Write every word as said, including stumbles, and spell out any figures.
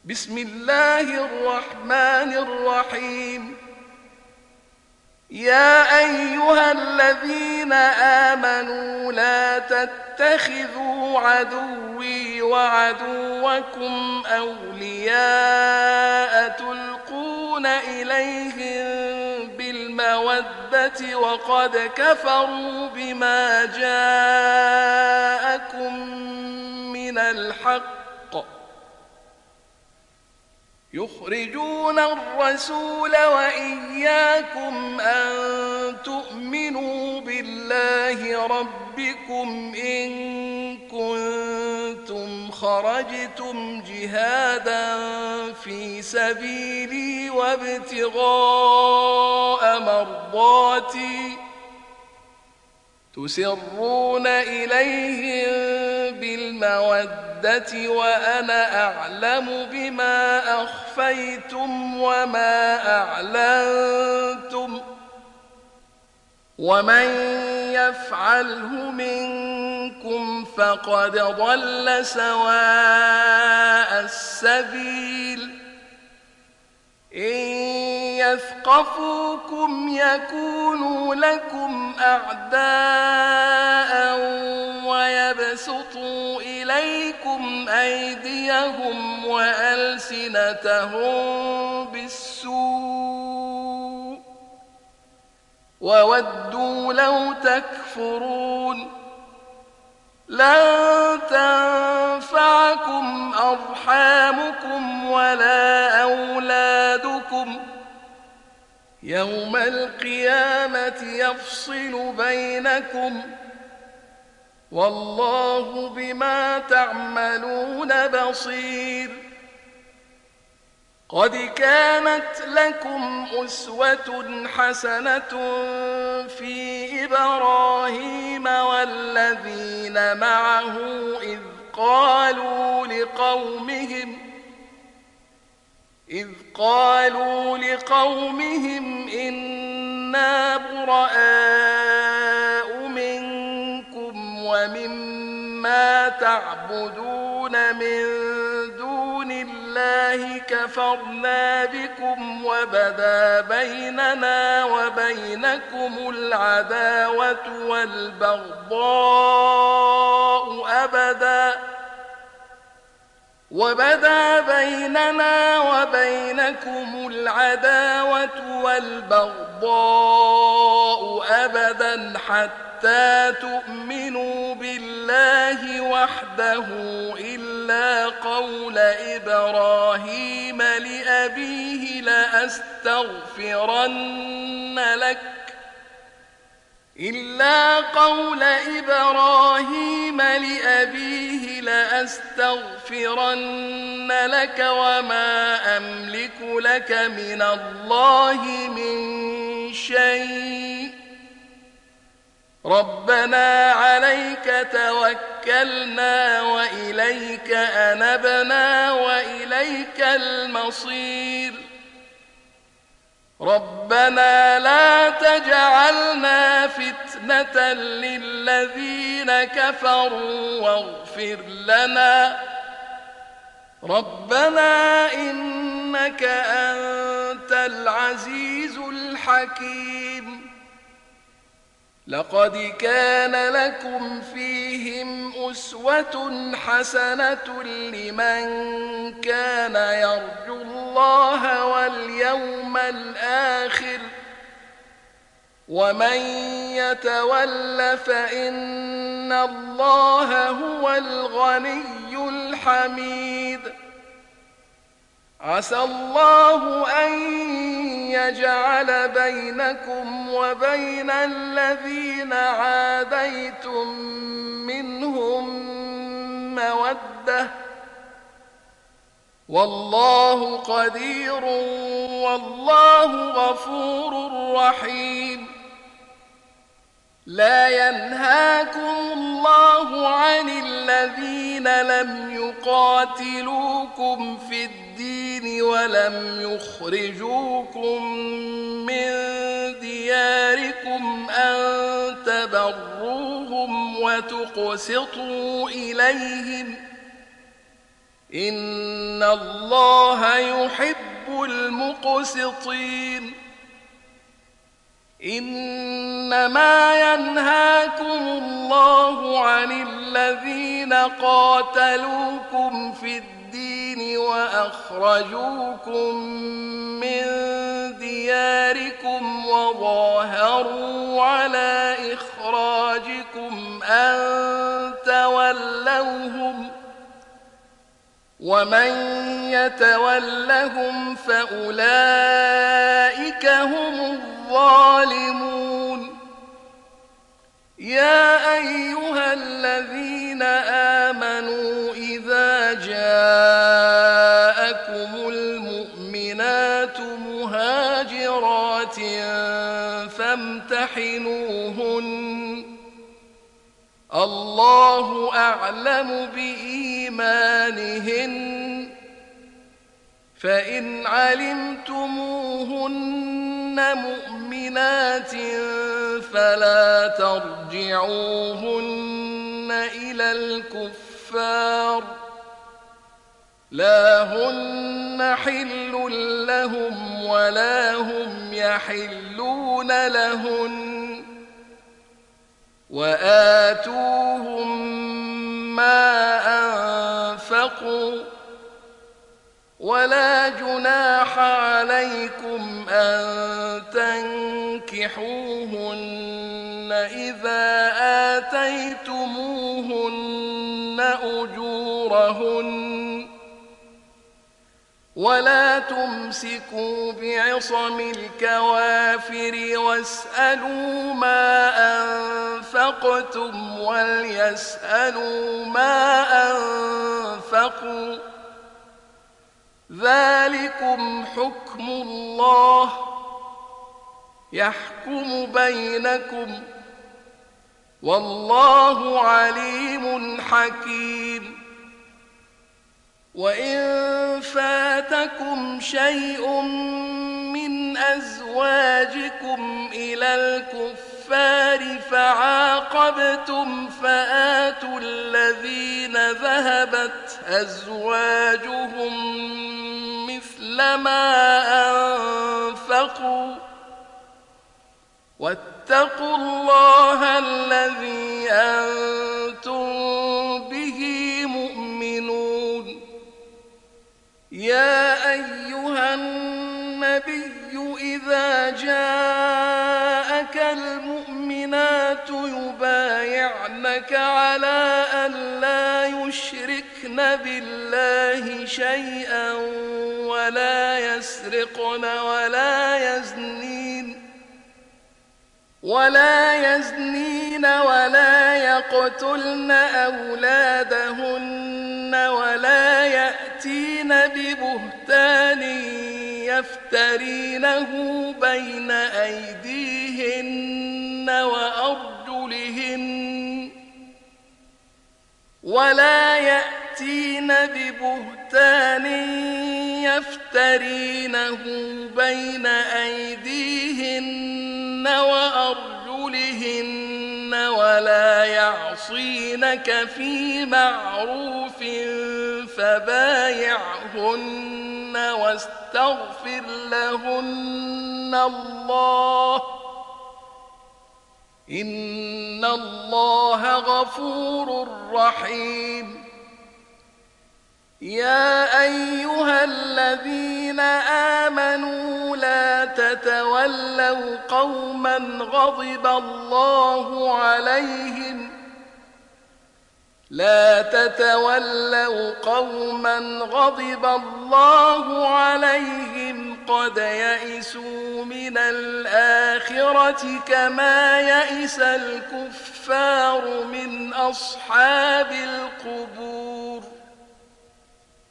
بسم الله الرحمن الرحيم. يا أيها الذين آمنوا لا تتخذوا عدوي وعدوكم أولياء تلقون إليهم بالمودة وقد كفروا بما جاءكم من الحق يخرجون الرسول وإياكم أن تؤمنوا بالله ربكم إن كنتم خرجتم جهادا في سبيلي وابتغاء مرضاتي تسرون إليهم بالمودة وأنا أعلم بما أخفيتم وما أعلنتم ومن يفعله منكم فقد ضل سواء السبيل. إن يثقفوكم يكونوا لكم أعداء ويبسطوا إليكم أيديهم وألسنتهم بالسوء وودوا لو تكفرون. لن تنفعكم أرحامكم ولا أولادكم يوم القيامة يفصل بينكم والله بما تعملون بصير. قد كانت لكم أسوة حسنة في إبراهيم والذين معه إذ قالوا لقومهم إذ قالوا لقومهم إنا براء منكم ومما تعبدون من دون الله كفرنا بكم وبدا بيننا وبينكم العداوة والبغضاء أبدا وبدا بيننا وبينكم العداوة والبغضاء أبدا حتى تؤمنوا بالله وحده إلا قول إبراهيم لأبيه لأستغفرن لك إلا قول إبراهيم لأبيه لأستغفرن لك وما أملك لك من الله من شيء ربنا عليك توكلنا وإليك أنبنا وإليك المصير. ربنا لا تجعلنا فتنة للذين كفروا واغفر لنا ربنا إنك أنت العزيز الحكيم. لقد كان لكم فيهم أسوة حسنة لمن كان يرجو الله واليوم الآخر ومن يتول فإن الله هو الغني الحميد. عسى الله أن يجعل بينكم وبين الذين عاديتم منهم مودة والله قدير والله غفور رحيم. لا ينهاكم الله عن الذين لم يقاتلوكم في الدين ولم يخرجوكم من دياركم أن تبروهم وتقسطوا إليهم إن الله يحب المقسطين إنما ينهاكم الله عن الذين قاتلوكم في الدين وأخرجوكم من دياركم وظاهروا على إخراجكم أن تولوهم ومن يتولهم فأولئك هم الظالمون يا أيها الذين آمنوا إذا جاءكم المؤمنات مهاجرات فامتحنوهن الله أعلم بإيمانهن فإن علمتموهن مؤمنات فلا ترجعوهن إلى الكفار لا هن حل لهم ولا هم يحلون لهن وآتوهم ما أنفقوا ولا جناح عليكم أن تنكحوهن إذا آتيتموهن أجورهن ولا تمسكوا بعصم الكوافر واسألوا ما أنفقتم وليسألوا ما أنفقوا ذلكم حكم الله يحكم بينكم والله عليم حكيم وإن فاتكم شيء من أزواجكم إلى الكفار فعاقبتم فآتوا الذين ذهبت أزواجهم مثل ما أنفقوا واتقوا الله الذي أنتم به مؤمنون يا أيها النبي إذا جاءك المؤمنات يبايعنك على أن لا يشركن بالله شيئا ولا يسرقن ولا يزنين ولا يزنين ولا يقتلن أولادهن ولا يأتين ببهتان يفترينه بين أيديهن وأرجلهن ولا يأتين ببهتان يفترينه بين أيديهن وأرجلهن ولا يعصينك في معروف فبايعهن واستغفر لهن الله إن الله غفور رحيم يا أيها الذين آمنوا لا تتولوا قوما غضب الله عليهم لا تتولوا قوما غضب الله عليهم قد يئسوا من الآخرة كما يئس الكفار من أصحاب القبور